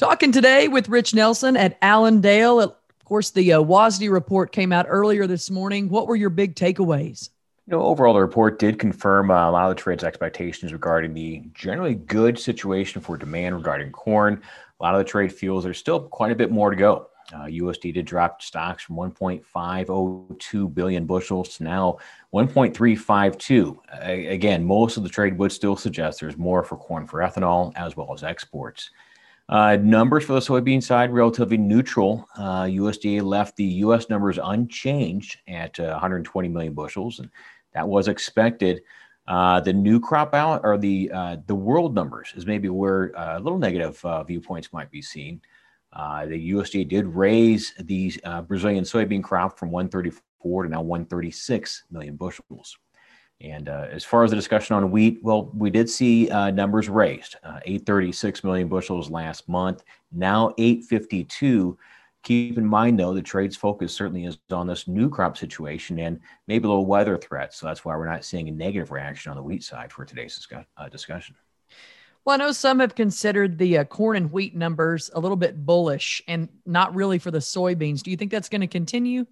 Talking today with Rich Nelson at Allendale. Of course, the WASDE report came out earlier this morning. What were your big takeaways? Overall, the report did confirm a lot of the trade's expectations regarding the generally good situation for demand regarding corn. A lot of the trade feels there's still quite a bit more to go. USD did drop stocks from 1.502 billion bushels to now 1.352. Again, most of the trade would still suggest there's more for corn for ethanol as well as exports. Numbers for the soybean side, relatively neutral. USDA left the U.S. numbers unchanged at 120 million bushels, and that was expected. The new crop out or the world numbers is maybe where a little negative viewpoints might be seen. The USDA did raise the Brazilian soybean crop from 134 to now 136 million bushels. And as far as the discussion on wheat, well, we did see numbers raised, 836 million bushels last month, now 852. Keep in mind, though, the trade's focus certainly is on this new crop situation and maybe a little weather threat. So that's why we're not seeing a negative reaction on the wheat side for today's discussion. Well, I know some have considered the corn and wheat numbers a little bit bullish and not really for the soybeans. Do you think that's going to continue?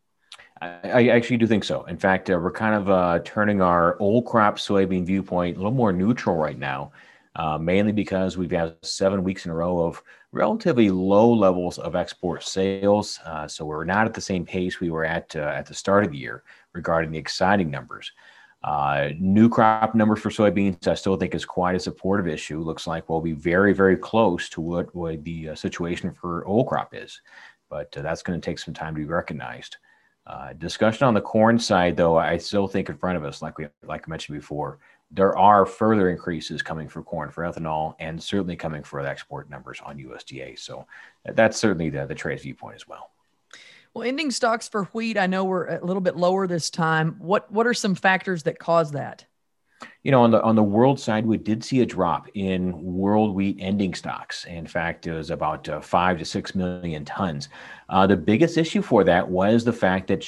I actually do think so. In fact, we're kind of turning our old crop soybean viewpoint a little more neutral right now, mainly because we've had 7 weeks in a row of relatively low levels of export sales. So we're not at the same pace we were at the start of the year regarding the exciting numbers. New crop numbers for soybeans, I still think is quite a supportive issue. Looks like we'll be very, very close to what the situation for old crop is. But that's going to take some time to be recognized. Discussion on the corn side, though, I still think in front of us, like I mentioned before, there are further increases coming for corn for ethanol and certainly coming for the export numbers on USDA. So that's certainly the trade's viewpoint as well. Well, ending stocks for wheat, I know we're a little bit lower this time. What are some factors that cause that? On the world side, we did see a drop in world wheat ending stocks. In fact, it was about 5 to 6 million tons. The biggest issue for that was the fact that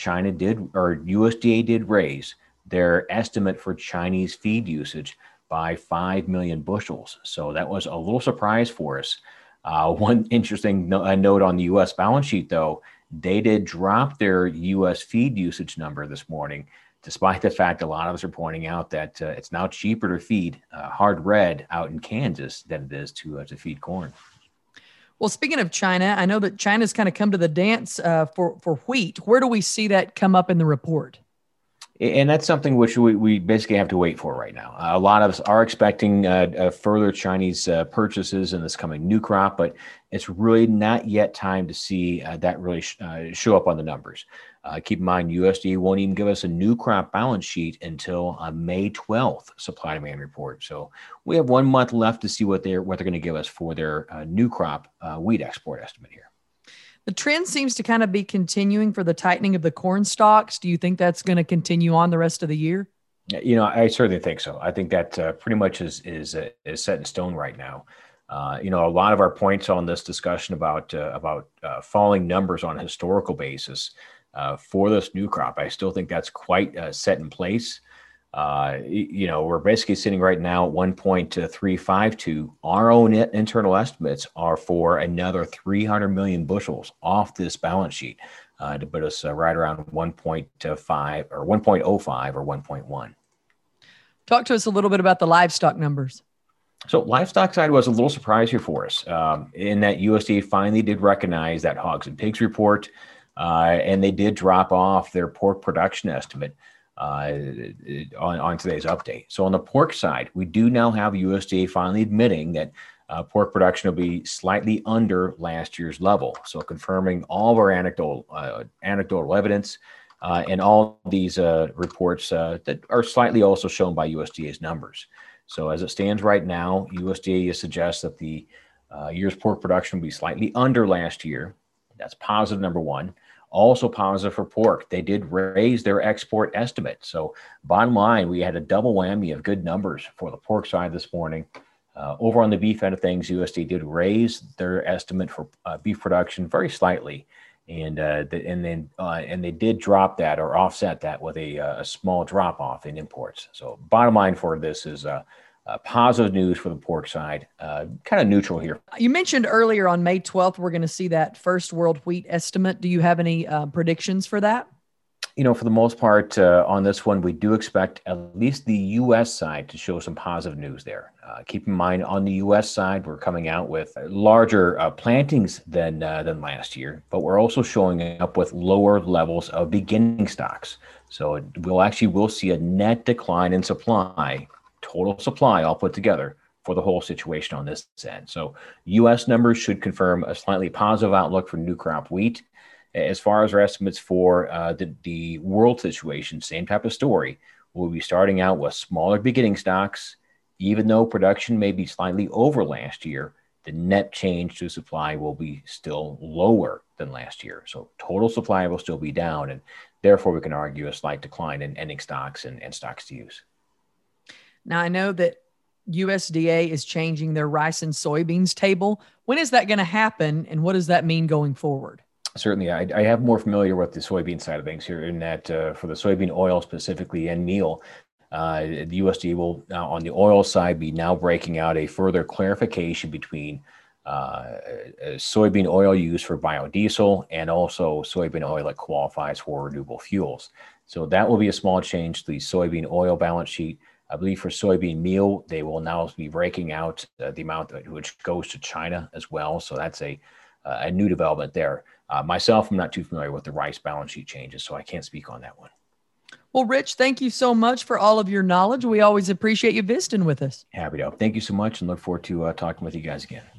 USDA did raise their estimate for Chinese feed usage by 5 million bushels. So that was a little surprise for us. One interesting note on the U.S. balance sheet, though, they did drop their U.S. feed usage number this morning, despite the fact a lot of us are pointing out that it's now cheaper to feed hard red out in Kansas than it is to feed corn. Well, speaking of China, I know that China's kind of come to the dance for wheat. Where do we see that come up in the report? And that's something which we basically have to wait for right now. A lot of us are expecting further Chinese purchases in this coming new crop, but it's really not yet time to see that really show up on the numbers. Keep in mind, USDA won't even give us a new crop balance sheet until May 12th supply demand report. So we have 1 month left to see what they're going to give us for their new crop wheat export estimate here. The trend seems to kind of be continuing for the tightening of the corn stalks. Do you think that's going to continue on the rest of the year? I certainly think so. I think that pretty much is set in stone right now. A lot of our points on this discussion about falling numbers on a historical basis for this new crop, I still think that's quite set in place. We're basically sitting right now at 1.352. Our own internal estimates are for another 300 million bushels off this balance sheet to put us right around 1.5 or 1.05 or 1.1. Talk to us a little bit about the livestock numbers. So livestock side was a little surprise here for us in that USDA finally did recognize that hogs and pigs report, and they did drop off their pork production estimate on today's update. So on the pork side, we do now have USDA finally admitting that pork production will be slightly under last year's level. So confirming all of our anecdotal evidence and all these reports that are slightly also shown by USDA's numbers. So as it stands right now, USDA suggests that the year's pork production will be slightly under last year. That's positive, number one. Also positive for pork. They did raise their export estimate. So bottom line, we had a double whammy of good numbers for the pork side this morning. Over on the beef end of things, USDA did raise their estimate for beef production very slightly. And they did drop that or offset that with a small drop off in imports. So bottom line for this is Positive news for the pork side, kind of neutral here. You mentioned earlier on May 12th, we're going to see that first world wheat estimate. Do you have any predictions for that? For the most part, on this one, we do expect at least the U.S. side to show some positive news there. Keep in mind, on the U.S. side, we're coming out with larger plantings than last year, but we're also showing up with lower levels of beginning stocks. So we'll see a net decline in supply, total supply all put together for the whole situation on this end. So U.S. numbers should confirm a slightly positive outlook for new crop wheat. As far as our estimates for the world situation, same type of story. We'll be starting out with smaller beginning stocks. Even though production may be slightly over last year, the net change to supply will be still lower than last year. So total supply will still be down, and therefore we can argue a slight decline in ending stocks and stocks to use. Now, I know that USDA is changing their rice and soybeans table. When is that going to happen, and what does that mean going forward? Certainly, I have more familiar with the soybean side of things here in that for the soybean oil specifically and meal, the USDA will now on the oil side be now breaking out a further clarification between soybean oil used for biodiesel and also soybean oil that qualifies for renewable fuels. So that will be a small change to the soybean oil balance sheet. I believe for soybean meal, they will now be breaking out the amount which goes to China as well. So that's a new development there. Myself, I'm not too familiar with the rice balance sheet changes, so I can't speak on that one. Well, Rich, thank you so much for all of your knowledge. We always appreciate you visiting with us. Happy to. Thank you so much and look forward to talking with you guys again.